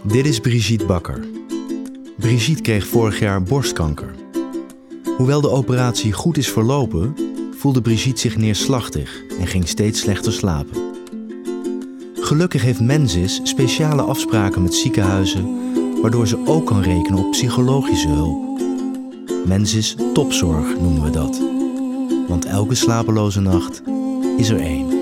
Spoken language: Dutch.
Dit is Brigitte Bakker. Brigitte kreeg vorig jaar borstkanker. Hoewel de operatie goed is verlopen, voelde Brigitte zich neerslachtig en ging steeds slechter slapen. Gelukkig heeft Mensis speciale afspraken met ziekenhuizen, waardoor ze ook kan rekenen op psychologische hulp. Mensis topzorg noemen we dat. Want elke slapeloze nacht is er één.